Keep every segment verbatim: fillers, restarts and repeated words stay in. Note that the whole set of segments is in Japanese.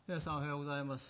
皆さんおはようございます。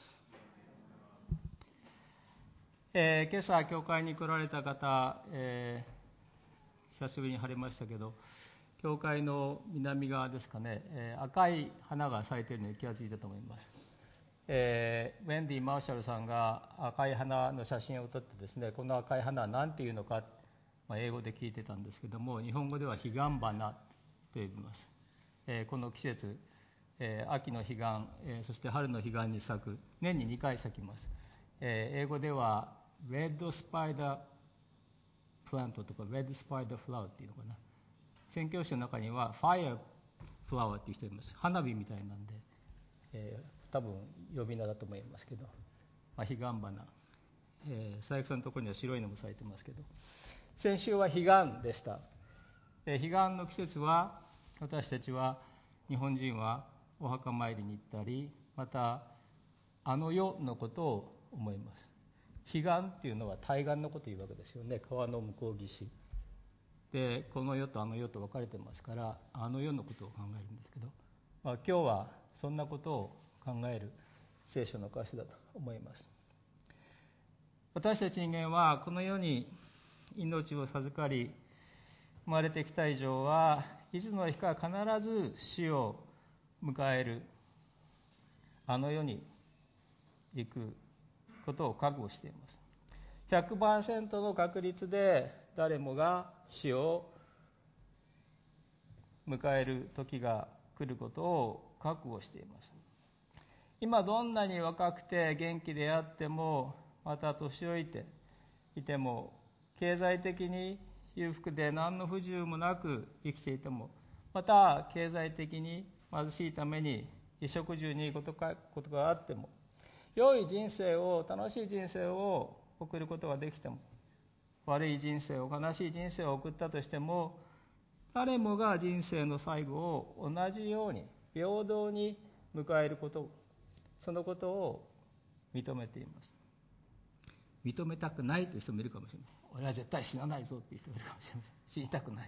えー、今朝教会に来られた方、えー、久しぶりに晴れましたけど、教会の南側ですかね、えー、赤い花が咲いているのに気がついたと思います。えー、ウェンディ・マーシャルさんが赤い花の写真を撮ってですね、この赤い花は何ていうのか、まあ、英語で聞いてたんですけども、日本語では彼岸花と呼びます。えー、この季節、えー、秋の彼岸、えー、そして春の彼岸に咲く、年ににかい咲きます。えー、英語ではレッドスパイダープラントとかレッドスパイダーフラワーっていうのかな。宣教師の中にはファイアフラワーっていう人います。花火みたいなんで、えー、多分呼び名だと思いますけど、まあ、彼岸花、えー、佐伯さんのところには白いのも咲いてますけど、先週は彼岸でした。えー、彼岸の季節は私たちは日本人はお墓参りに行ったり、またあの世のことを思います。彼岸っていうのは対岸のことを言うわけですよね。川の向こう岸で、この世とあの世と分かれてますから、あの世のことを考えるんですけど、まあ、今日はそんなことを考える聖書の箇所だと思います。私たち人間はこの世に命を授かり生まれてきた以上は、いつの日か必ず死を迎えるあの世に行くことを覚悟しています。ひゃくパーセント の確率で誰もが死を迎える時が来ることを覚悟しています。今どんなに若くて元気であっても、また年老いていても、経済的に裕福で何の不自由もなく生きていても、また経済的に貧しいために衣食住にいいことかことがあっても、良い人生を楽しい人生を送ることができても、悪い人生を悲しい人生を送ったとしても、誰もが人生の最後を同じように平等に迎えること、そのことを認めています。認めたくないという人もいるかもしれない。俺は絶対死なないぞという人もいるかもしれません。死にたくない。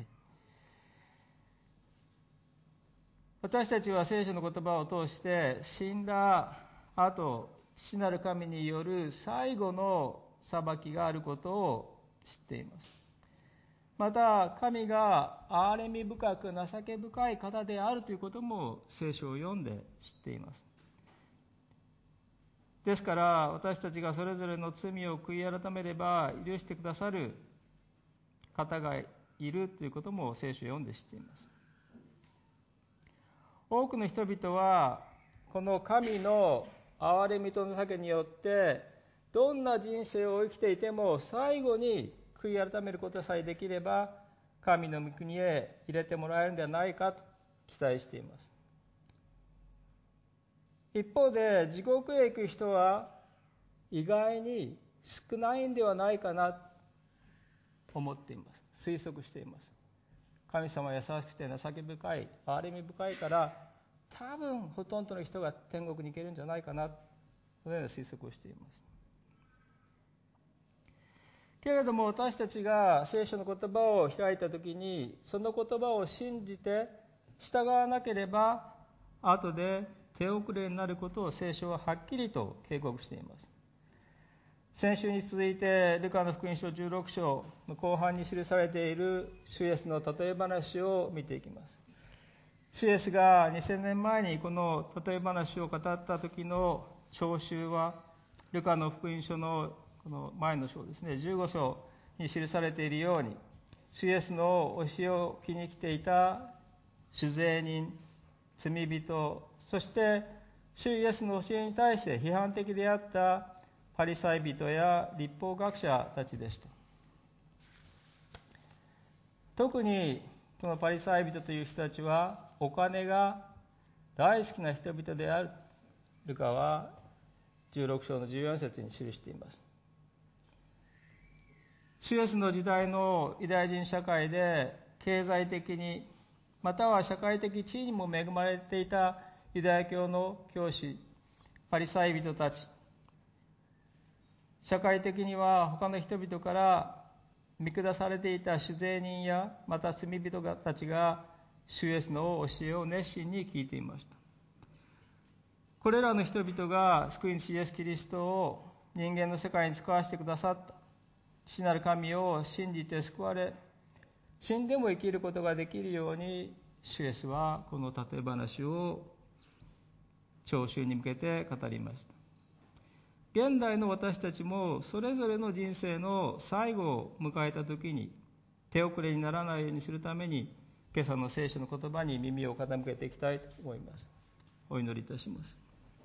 私たちは聖書の言葉を通して死んだ後、父なる神による最後の裁きがあることを知っています。また神が憐れみ深く情け深い方であるということも聖書を読んで知っています。ですから私たちがそれぞれの罪を悔い改めれば許してくださる方がいるということも聖書を読んで知っています。多くの人々はこの神の憐れみと情けによってどんな人生を生きていても最後に悔い改めることさえできれば神の御国へ入れてもらえるのではないかと期待しています。一方で地獄へ行く人は意外に少ないんではないかなと思っています。推測しています。神様は優しくて情け深い、憐れみ深いから多分ほとんどの人が天国に行けるんじゃないかな、このような推測をしています。けれども私たちが聖書の言葉を開いたときに、その言葉を信じて従わなければ後で手遅れになることを聖書ははっきりと警告しています。先週に続いてルカの福音書じゅうろく章の後半に記されている主イエスの例え話を見ていきます。主イエスがにせんねんまえにこの例え話を語った時の聴衆はルカの福音書のこの前の章ですね、じゅうご章に記されているように、主イエスの教えを聞きに来ていた主税人、罪人、そして主イエスの教えに対して批判的であったパリサイ人や律法学者たちでした。特にそのパリサイ人という人たちはお金が大好きな人々である。ルカはじゅうろく章のじゅうよん節に記しています。主イエスの時代のユダヤ人社会で経済的にまたは社会的地位にも恵まれていたユダヤ教の教師パリサイ人たち、社会的には他の人々から見下されていた主税人やまた罪人たちが主イエスの教えを熱心に聞いていました。 これらの人々が救い主イエス・キリストを人間の世界に使わせてくださった父なる神を信じて救われ、死んでも生きることができるように、主イエスはこの例え話を聴衆に向けて語りました。現代の私たちもそれぞれの人生の最後を迎えたときに手遅れにならないようにするために、今朝の聖書の言葉に耳を傾けていきたいと思います。お祈りいたします。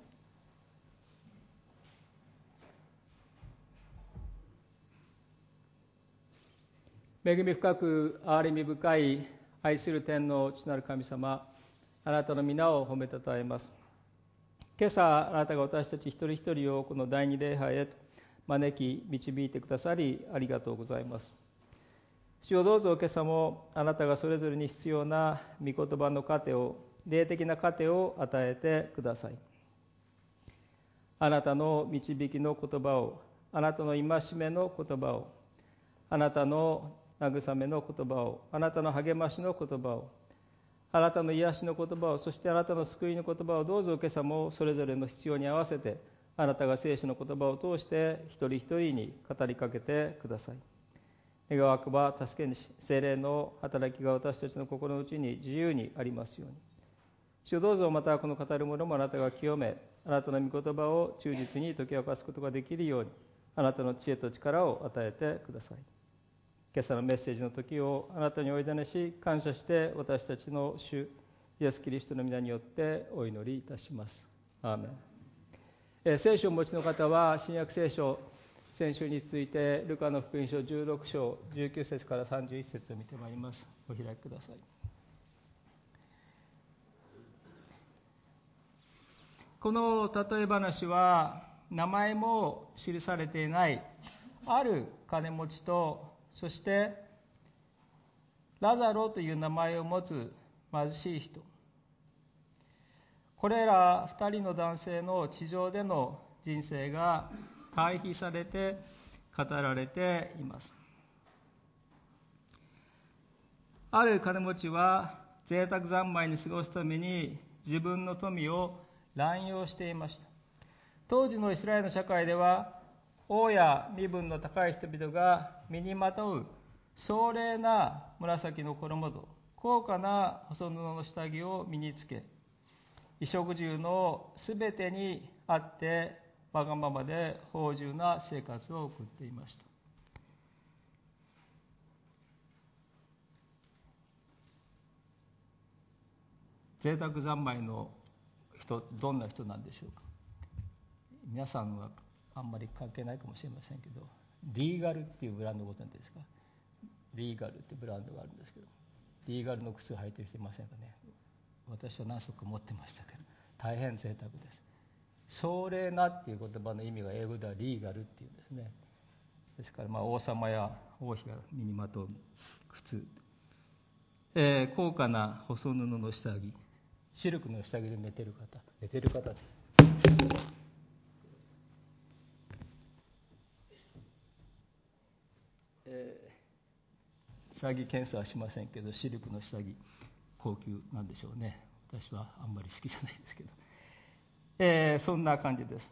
恵み深く憐れみ深い愛する天の父なる神様、あなたの皆を褒めたたえます。今朝あなたが私たち一人一人をこの第二礼拝へと招き導いてくださり、ありがとうございます。主をどうぞ今朝もあなたがそれぞれに必要な御言葉の糧を、霊的な糧を与えてください。あなたの導きの言葉を、あなたの戒めの言葉を、あなたの慰めの言葉を、あなたの励ましの言葉を、あなたの癒しの言葉を、そしてあなたの救いの言葉を、どうぞ今朝もそれぞれの必要に合わせて、あなたが聖書の言葉を通して一人一人に語りかけてください。願わくば助け主聖霊の働きが私たちの心の内に自由にありますように。主をどうぞまたこの語るものもあなたが清め、あなたの御言葉を忠実に解き明かすことができるように、あなたの知恵と力を与えてください。今朝のメッセージの時をあなたにお委ねし、感謝して私たちの主イエス・キリストの皆によってお祈りいたします。アーメン。えー、聖書をお持ちの方は新約聖書、先週に続いてルカの福音書じゅうろく章じゅうきゅう節からさんじゅういち節を見てまいります。お開きください。この例え話は名前も記されていないある金持ちと、そしてラザロという名前を持つ貧しい人、これら二人の男性の地上での人生が対比されて語られています。ある金持ちは贅沢三昧に過ごすために自分の富を乱用していました。当時のイスラエルの社会では、王や身分の高い人々が身にまとう壮麗な紫の衣と高価な細布の下着を身につけ、衣食住のすべてにあってわがままで芳醇な生活を送っていました。贅沢三昧の人、どんな人なんでしょうか。皆さんはあんまり関係ないかもしれませんけど、リーガルっていうブランドご存知ですか。リーガルってブランドがあるんですけど、リーガルの靴履いてる人いませんかね。私は何足か持ってましたけど、大変贅沢です。壮麗なっていう言葉の意味が英語ではリーガルっていうんですね。ですからまあ王様や王妃が身にまとう靴、えー、高価な細布の下着、シルクの下着で寝てる方、寝てる方です。えー、下着検査はしませんけど、シルクの下着高級なんでしょうね。私はあんまり好きじゃないですけど、えー、そんな感じです。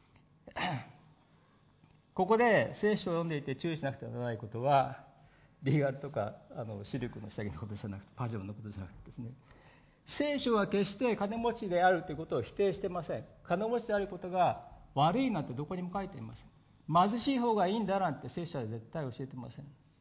ここで聖書を読んでいて注意しなくてはならないことは、リーガルとかあのシルクの下着のことじゃなくて、パジャマのことじゃなくてですね、聖書は決して金持ちであるということを否定していません。金持ちであることが悪いなんてどこにも書いていません。貧しい方がいいんだなんて聖書は絶対教えてません。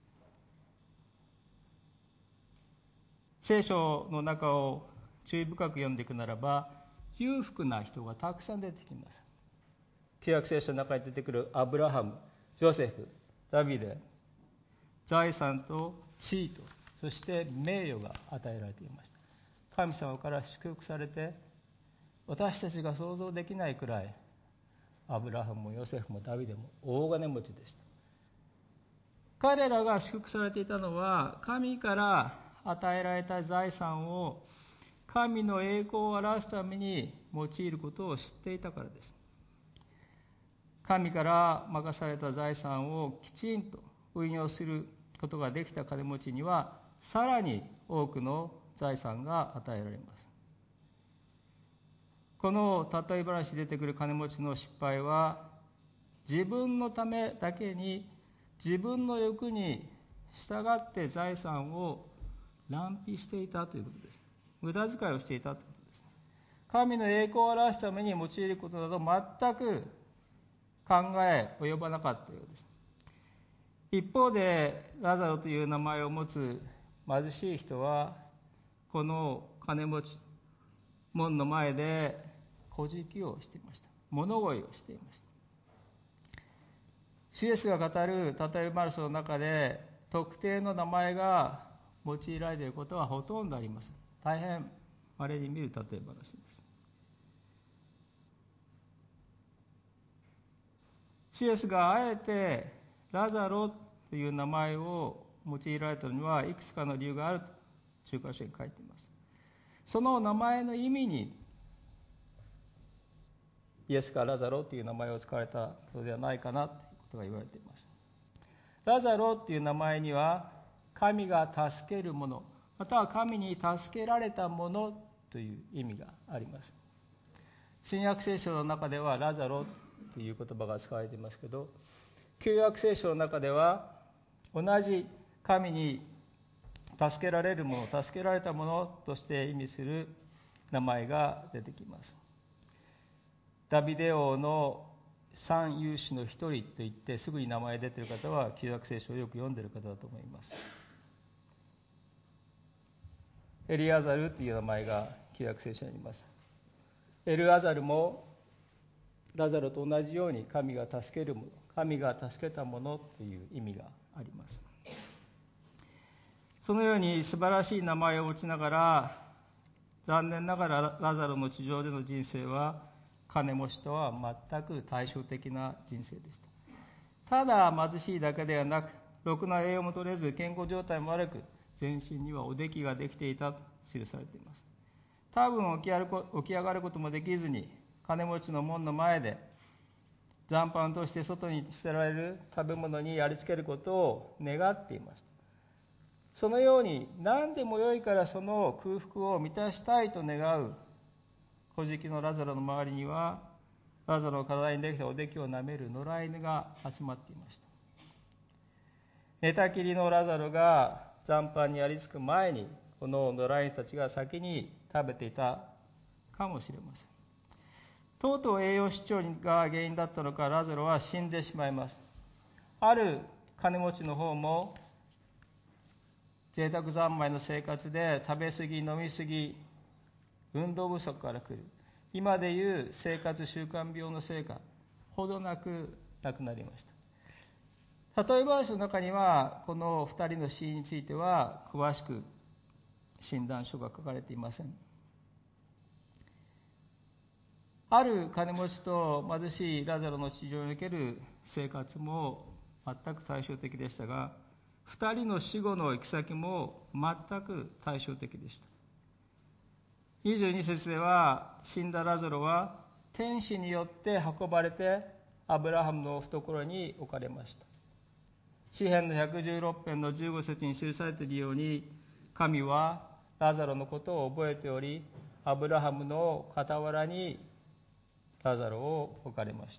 聖書の中を注意深く読んでいくならば、裕福な人がたくさん出てきます。旧約聖書の中に出てくるアブラハム、ジョセフ、ダビデ、財産と地位と、そして名誉が与えられていました。神様から祝福されて、私たちが想像できないくらいアブラハムもヨセフもダビデも大金持ちでした。彼らが祝福されていたのは、神から与えられた財産を神の栄光を表すために用いることを知っていたからです。神から任された財産をきちんと運用することができた金持ちには、さらに多くの財産が与えられます。 この例え話に出てくる金持ちの失敗は、自分のためだけに、自分の欲に従って財産を乱費していたということです。無駄遣いをしていたということです。神の栄光を表すために用いることなど全く考え及ばなかったようです。一方で、ラザロという名前を持つ貧しい人は、この金持ち門の前で小じをしていました。物乞いをしていました。シエスが語る例え話の中で、特定の名前が用いられていることはほとんどありません。大変稀に見る例え話です。シエスがあえてラザロという名前を用いられたのにはいくつかの理由があると中華書に書いています。その名前の意味にイエスがラザロという名前を使われたのではないかなということが言われています。ラザロという名前には神が助けるもの、または神に助けられたものという意味があります。新約聖書の中ではラザロという言葉が使われていますけど、旧約聖書の中では同じ神に助けられるもの、助けられたものとして意味する名前が出てきます。ダビデ王の三勇士の一人といってすぐに名前出ている方は旧約聖書をよく読んでいる方だと思います。エリアザルという名前が旧約聖書にあります。エルアザルもラザロと同じように神が助けるもの、神が助けたものという意味があります。そのように素晴らしい名前を持ちながら、残念ながらラザロの地上での人生は金持ちとは全く対照的な人生でした。ただ貧しいだけではなく、ろくな栄養も取れず健康状態も悪く、全身にはおできができていたと記されています。多分起き上がることもできずに、金持ちの門の前で残飯として外に捨てられる食べ物にやりつけることを願っていました。そのように何でもよいからその空腹を満たしたいと願う小じのラザロの周りには、ラザロの体にできたおできをなめる野良犬が集まっていました。寝たきりのラザロが残飯にやりつく前に、この野良犬たちが先に食べていたかもしれません。とうとう栄養失調が原因だったのか、ラザロは死んでしまいます。ある金持ちの方も贅沢三昧の生活で食べ過ぎ、飲み過ぎ、運動不足から来る、今でいう生活習慣病のせいか、ほどなく亡くなりました。例え話の中には、この二人の死因については詳しく診断書が書かれていません。ある金持ちと貧しいラザロの地上における生活も全く対照的でしたが、二人の死後の行き先も全く対照的でした。にじゅうに節では、死んだラザロは天使によって運ばれてアブラハムの懐に置かれました。詩編のひゃくじゅうろく編のじゅうご節に記されているように、神はラザロのことを覚えており、アブラハムの傍らにラザロを置かれました。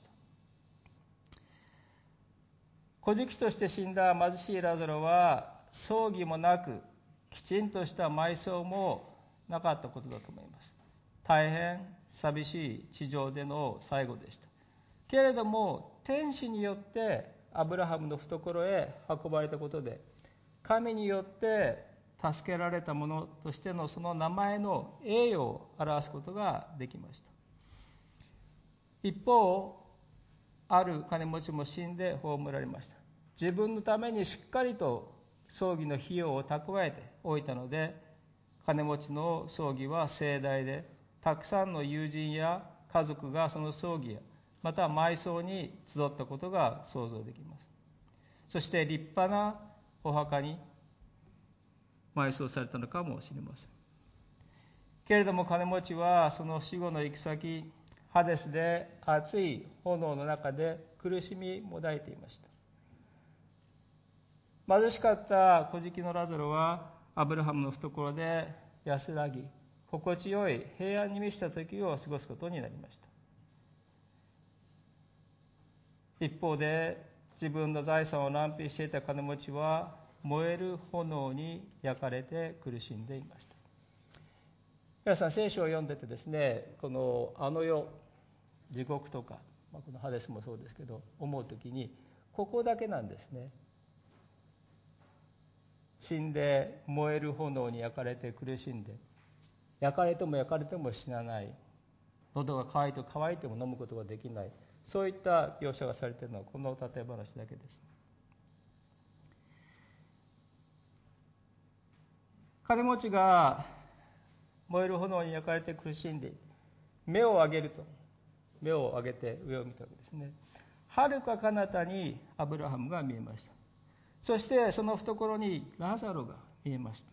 小じとして死んだ貧しいラザロは葬儀もなく、きちんとした埋葬もなかったことだと思います。大変寂しい地上での最後でした。けれども天使によってアブラハムの懐へ運ばれたことで、神によって助けられたものとしてのその名前の栄誉を表すことができました。一方、ある金持ちも死んで葬られました。自分のためにしっかりと葬儀の費用を蓄えておいたので、金持ちの葬儀は盛大で、たくさんの友人や家族がその葬儀やまた埋葬に集ったことが想像できます。そして立派なお墓に埋葬されたのかもしれません。けれども金持ちはその死後の行き先、ハデスで熱い炎の中で苦しみもだえていました。貧しかった小じのラザロはアブラハムの懐で安らぎ、 心地よい平安に満ちた時を過ごすことになりました。一方で自分の財産を乱費していた金持ちは燃える炎に焼かれて苦しんでいました。皆さん、聖書を読んでてですね、このあの世、地獄とか、まあ、このハデスもそうですけど、思うときにここだけなんですね。死んで燃える炎に焼かれて苦しんで、焼かれても焼かれても死なない、喉が渇いて渇いても飲むことができない、そういった描写がされているのはこの例え話だけです。金持ちが燃える炎に焼かれて苦しんで、目を上げると、目を上げて上を見たわけですね。はるか彼方にアブラハムが見えました。そしてその懐にラザロが見えました。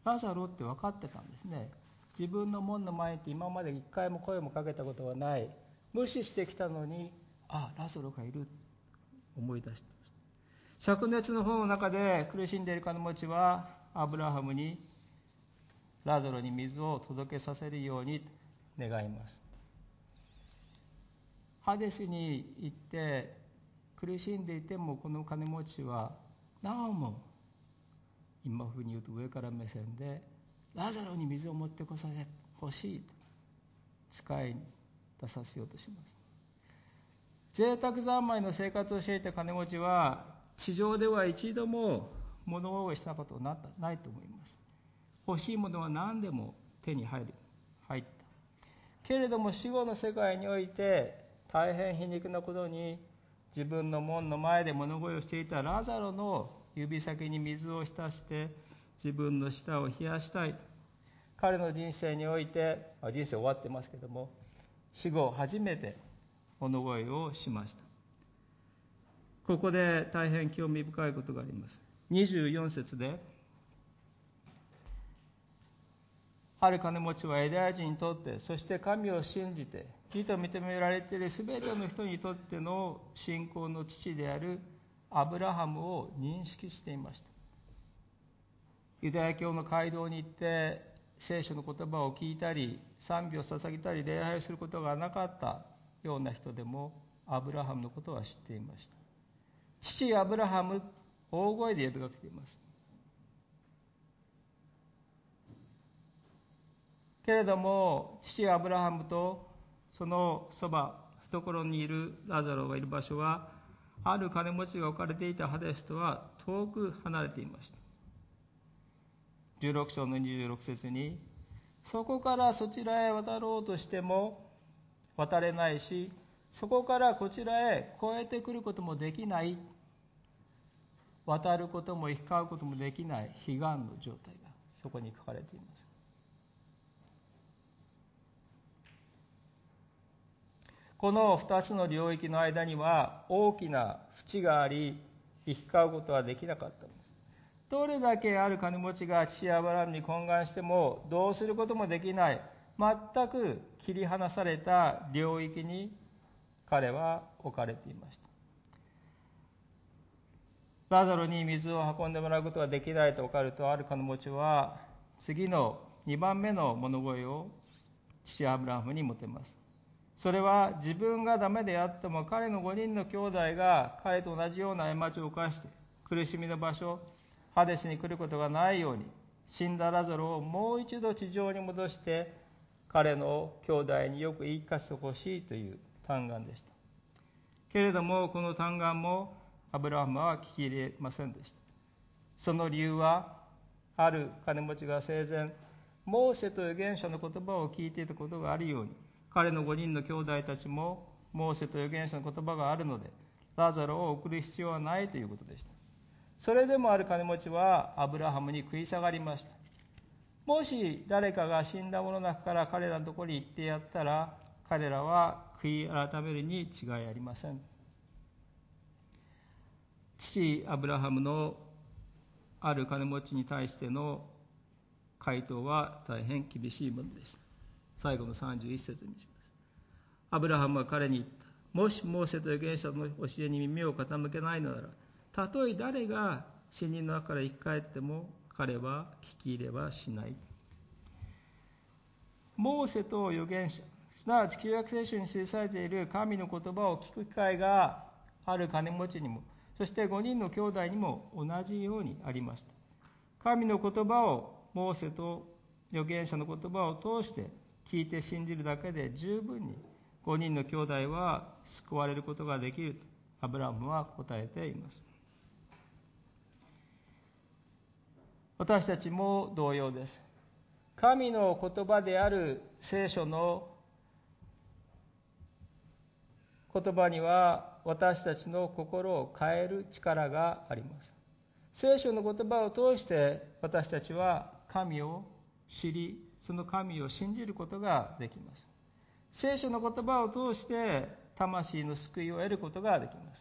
ラザロって分かってたんですね。自分の門の前に今まで一回も声もかけたことはない、無視してきたのに、あ、ラザロがいる、思い出してました。灼熱の炎の中で苦しんでいる金持ちはアブラハムにラザロに水を届けさせるように願います。ハデスに行って苦しんでいても、この金持ちはなおも今風に言うと上から目線でラザロに水を持ってこさせほしいと使いに出させようとします。贅沢三昧の生活をしていた金持ちは地上では一度も物をしたことはないと思います。欲しいものは何でも手に入る入ったけれども、死後の世界において大変皮肉なことに、自分の門の前で物乞いをしていたラザロの指先に水を浸して自分の舌を冷やしたい。彼の人生において、人生終わってますけども、死後初めて物乞いをしました。ここで大変興味深いことがあります。にじゅうよん節で、ある金持ちはユダヤ人にとって、そして神を信じて義と認められているすべての人にとっての信仰の父であるアブラハムを認識していました。ユダヤ教の街道に行って聖書の言葉を聞いたり、賛美を捧げたり礼拝することがなかったような人でも、アブラハムのことは知っていました。父アブラハム、大声で呼びかけています。けれども父アブラハムとそのそば懐にいるラザロがいる場所は、ある金持ちが置かれていたハデスとは遠く離れていました。じゅうろく章のにじゅうろく節に、そこからそちらへ渡ろうとしても渡れないし、そこからこちらへ越えてくることもできない、渡ることも行き交うこともできない彼岸の状態がそこに書かれています。この二つの領域の間には大きな淵があり、行き交うことはできなかったのです。どれだけある金持ちが父アブラハムに懇願してもどうすることもできない、全く切り離された領域に彼は置かれていました。ラザロに水を運んでもらうことができないと分かると、ある金持ちは次のにばんめの物乞いを父アブラハムに持てます。それは、自分がダメであっても彼のごにんの兄弟が彼と同じような過ちを犯して苦しみの場所ハデスに来ることがないように、死んだラザロをもう一度地上に戻して彼の兄弟によく言い聞かせてほしいという嘆願でした。けれどもこの嘆願もアブラハムは聞き入れませんでした。その理由は、ある金持ちが生前モーセと預言者の言葉を聞いていたことがあるように、彼のごにんの兄弟たちもモーセと預言者の言葉があるので、ラザロを送る必要はないということでした。それでもある金持ちはアブラハムに食い下がりました。もし誰かが死んだ者の中から彼らのところに行ってやったら、彼らは悔い改めるに違いありません。父アブラハムのある金持ちに対しての回答は大変厳しいものでした。最後のさんじゅういち節にします。アブラハムは彼に言った。もしモーセと預言者の教えに耳を傾けないのなら、たとえ誰が死人の中から生き返っても彼は聞き入れはしない。 モーセと預言者、すなわち旧約聖書に記されている神の言葉を聞く機会がある金持ちにも、そしてごにんの兄弟にも同じようにありました。神の言葉をモーセと預言者の言葉を通して聞いて信じるだけで十分にごにんの兄弟は救われることができるとアブラハムは答えています。私たちも同様です。神の言葉である聖書の言葉には私たちの心を変える力があります。聖書の言葉を通して私たちは神を知り、その神を信じることができます。聖書の言葉を通して魂の救いを得ることができます。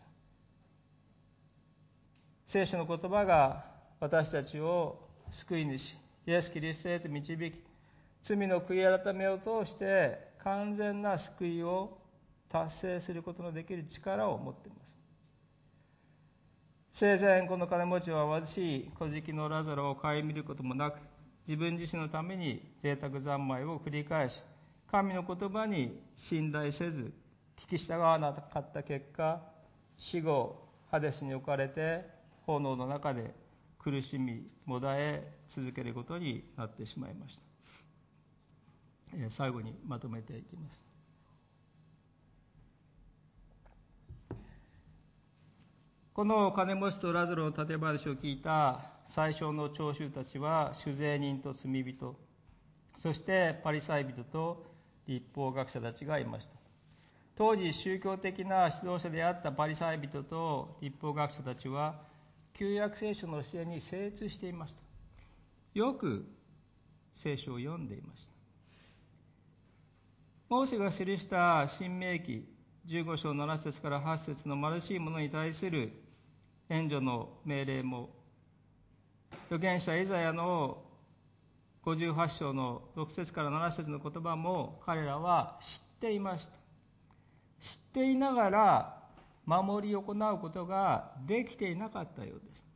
聖書の言葉が私たちを救い主イエス・キリストへと導き、罪の悔い改めを通して完全な救いを達成することのできる力を持っています。生前この金持ちは貧しい小じのラザロを顧みることもなく、自分自身のために贅沢三昧を繰り返し、神の言葉に信頼せず聞き従わなかった結果、死後ハデスに置かれて炎の中で苦しみもだえ続けることになってしまいました。最後にまとめていきます。この金持ちとラザロの例え話を聞いた最初の聴衆たちは、酒税人と罪人、そしてパリサイ人と律法学者たちがいました。当時宗教的な指導者であったパリサイ人と律法学者たちは旧約聖書の教えに精通していました。よく聖書を読んでいました。モーセが記した申命記じゅうご章なな節からはち節の貧しい者に対する援助の命令も、預言者イザヤのごじゅうはち章のろく節からなな節の言葉も彼らは知っていました。知っていながら守り行うことができていなかったようです。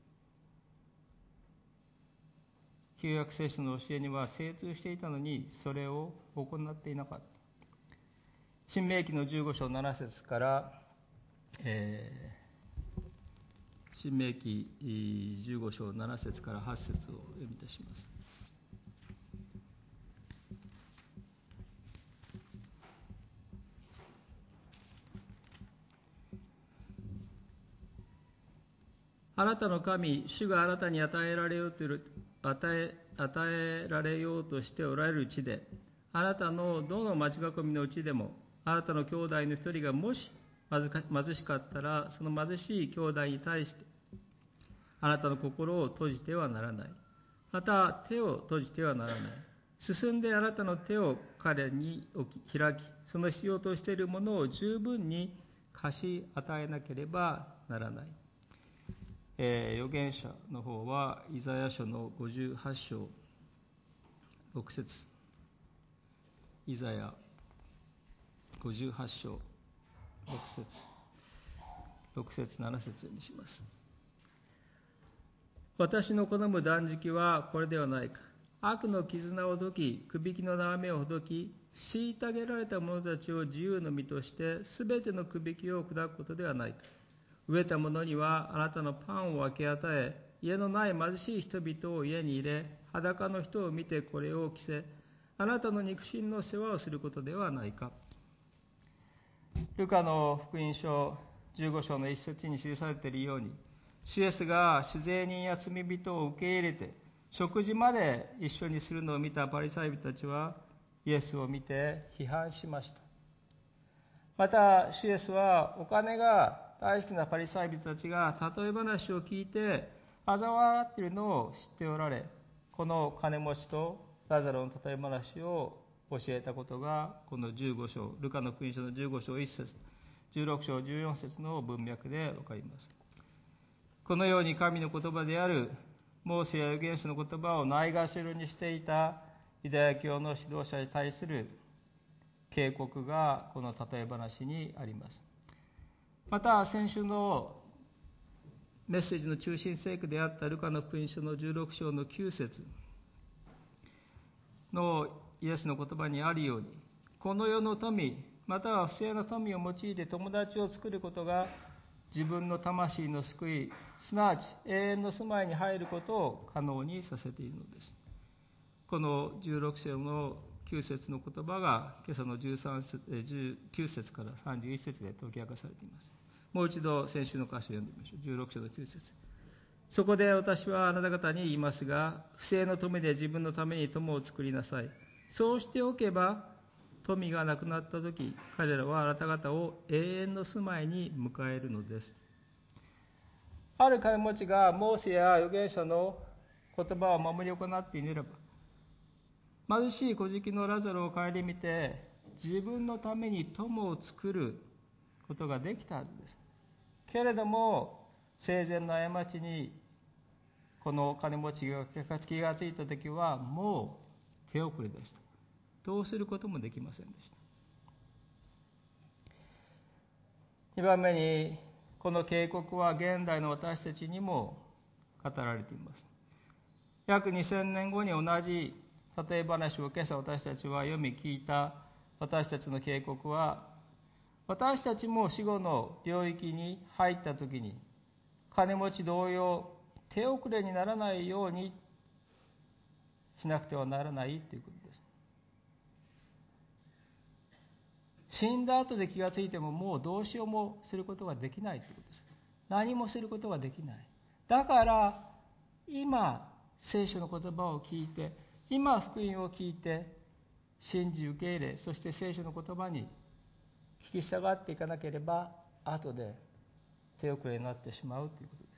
旧約聖書の教えには精通していたのに、それを行っていなかった。申命記のじゅうご章なな節から、えー申命記じゅうご章なな節からはち節を読み出します。あなたの神、主があなたに与えられようと与え、与えられようとしておられる地で、あなたのどの町囲みのうちでも、あなたの兄弟の一人がもし貧しかったら、その貧しい兄弟に対して、あなたの心を閉じてはならない。また手を閉じてはならない。進んであなたの手を彼に置き開き、その必要としているものを十分に貸し与えなければならない。えー、預言者の方はイザヤ書のごじゅうはち章ろく節、イザヤごじゅうはち章ろく節、ろく節なな節読みします。私の好む断食はこれではないか。悪の絆を解き、くびきの縄目をほどき、虐げられた者たちを自由の身として、すべてのくびきを砕くことではないか。飢えた者にはあなたのパンを分け与え、家のない貧しい人々を家に入れ、裸の人を見てこれを着せ、あなたの肉親の世話をすることではないか。ルカの福音書じゅうご章の一節に記されているように、主イエスが酒税人や罪人を受け入れて食事まで一緒にするのを見たパリサイ人たちはイエスを見て批判しました。また主イエスはお金が大好きなパリサイ人たちが例え話を聞いて嘲笑っているのを知っておられ、この金持ちとラザロの例え話を教えたことがこのじゅうご章、ルカの福音書のじゅうご章いち節、じゅうろく章じゅうよん節の文脈でわかります。このように神の言葉であるモーセや預言者の言葉をないがしろにしていたユダヤ教の指導者に対する警告がこの例え話にあります。また先週のメッセージの中心聖句であったルカの福音書のじゅうろく章のきゅう節のイエスの言葉にあるように、この世の富、または不正な富を用いて友達を作ることが自分の魂の救い、すなわち永遠の住まいに入ることを可能にさせているのです。このじゅうろく章のきゅう節の言葉が今朝のじゅうさん節じゅうきゅう節からさんじゅういち節で解き明かされています。もう一度先週の箇所を読んでみましょう。じゅうろく章のきゅう節。そこで私はあなた方に言いますが、不正の富で自分のために友を作りなさい。そうしておけば、富がなくなったとき、彼らはあなた方を永遠の住まいに迎えるのです。ある金持ちがモーセや預言者の言葉を守り行っていならば、貧しい小敷のラザロを顧みて、自分のために友を作ることができたはずです。けれども、生前の過ちにこの金持ちが気がついたときはもう手遅れでした。どうすることもできませんでした。にばんめに、この警告は現代の私たちにも語られています。約にせんねんごに同じ例え話を今朝私たちは読み聞いた私たちの警告は、私たちも死後の領域に入ったときに金持ち同様手遅れにならないようにしなくてはならないということです。死んだ後で気がついてももうどうしようもすることができないということです。何もすることができない。だから今聖書の言葉を聞いて、今福音を聞いて信じ受け入れ、そして聖書の言葉に聞き従っていかなければ後で手遅れになってしまうということです。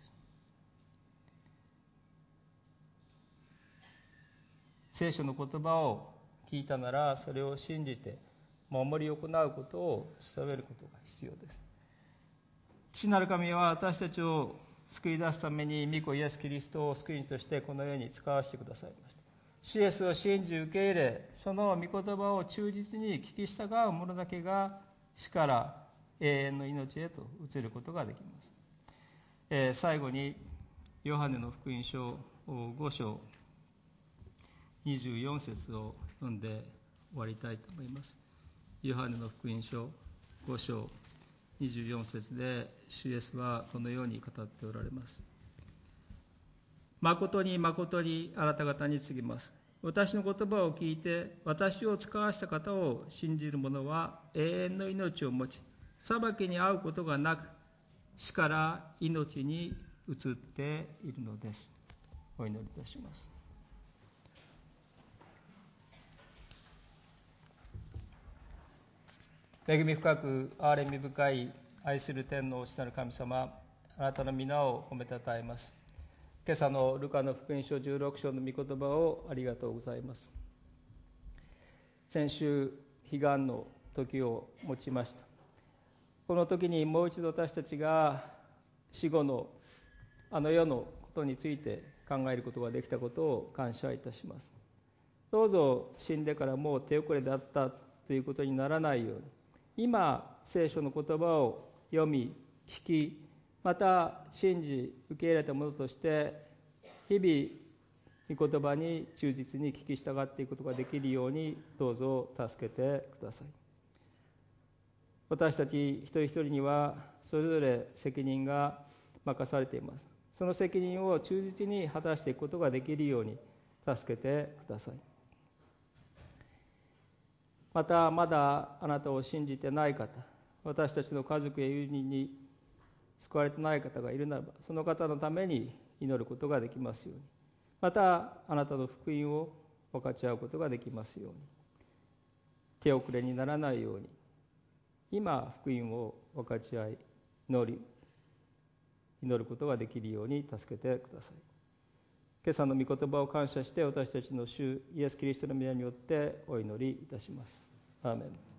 聖書の言葉を聞いたなら、それを信じて守り行うことを努めることが必要です。父なる神は私たちを救い出すために御子イエス・キリストを救い主としてこの世に使わせてくださいました。主イエスを信じ受け入れ、その御言葉を忠実に聞き従う者だけが死から永遠の命へと移ることができます。えー、最後にヨハネの福音書ご章にじゅうよん節を読んで終わりたいと思います。ヨハネの福音書ご章にじゅうよん節で主イエスはこのように語っておられます。誠に誠にあなた方に告げます。私の言葉を聞いて私を使わした方を信じる者は永遠の命を持ち、裁きに遭うことがなく死から命に移っているのです。お祈りいたします。恵み深く憐れみ深い愛する天の父なる神様、あなたの皆を褒めたたえます。今朝のルカの福音書じゅうろく章の御言葉をありがとうございます。先週彼岸の時を持ちました。この時にもう一度私たちが死後のあの世のことについて考えることができたことを感謝いたします。どうぞ死んでからもう手遅れであったということにならないように、今聖書の言葉を読み聞き、また信じ受け入れたものとして日々御言葉に忠実に聞き従っていくことができるようにどうぞ助けてください。私たち一人一人にはそれぞれ責任が任されています。その責任を忠実に果たしていくことができるように助けてください。またまだあなたを信じてない方、私たちの家族や友人に救われてない方がいるならば、その方のために祈ることができますように、またあなたの福音を分かち合うことができますように、手遅れにならないように今福音を分かち合い祈り祈ることができるように助けてください。今朝の御言葉を感謝して私たちの主イエス・キリストの皆によってお祈りいたします。アーメン。